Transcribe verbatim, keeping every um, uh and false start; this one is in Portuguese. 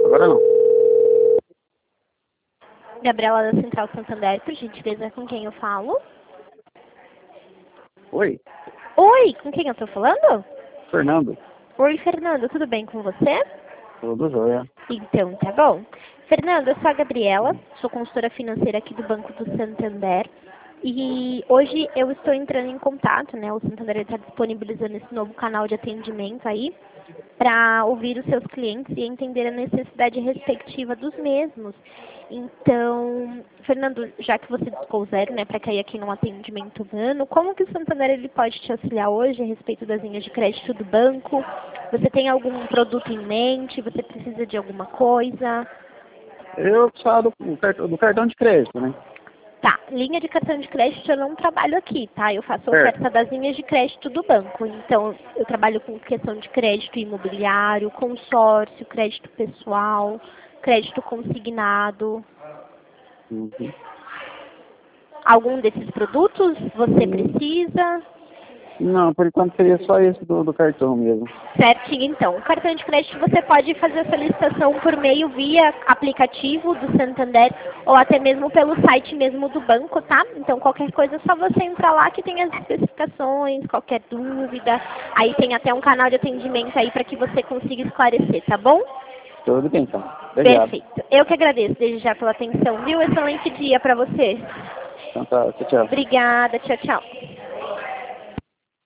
Agora não. Gabriela da Central Santander, por gentileza, com quem eu falo? Oi, Oi, com quem eu tô falando? Fernando. Oi, Fernando, tudo bem com você? Tudo jóia. Então, tá bom. Fernando, eu sou a Gabriela, sou consultora financeira aqui do Banco do Santander. E hoje eu estou entrando em contato, né? O Santander está disponibilizando esse novo canal de atendimento aí para ouvir os seus clientes e entender a necessidade respectiva dos mesmos. Então, Fernando, já que você ficou zero, né, para cair aqui num atendimento humano, como que o Santander ele pode te auxiliar hoje a respeito das linhas de crédito do banco? Você tem algum produto em mente? Você precisa de alguma coisa? Eu precisava do, do cartão do cartão de crédito, né? Tá, linha de cartão de crédito eu não trabalho aqui, tá? Eu faço a Certo. oferta das linhas de crédito do banco. Então, eu trabalho com questão de crédito imobiliário, consórcio, crédito pessoal, crédito consignado. Uhum. Algum desses produtos você Hum, precisa? Não, por enquanto seria só esse do, do cartão mesmo. Certinho, então. O cartão de crédito você pode fazer a solicitação por meio via aplicativo do Santander ou até mesmo pelo site mesmo do banco, tá? Então qualquer coisa é só você entrar lá que tem as especificações, qualquer dúvida. Aí tem até um canal de atendimento aí para que você consiga esclarecer, tá bom? Tudo bem, então. Obrigado. Perfeito. Eu que agradeço desde já pela atenção, viu? Excelente dia para você. Então tá, tchau, tchau. Obrigada, tchau, tchau.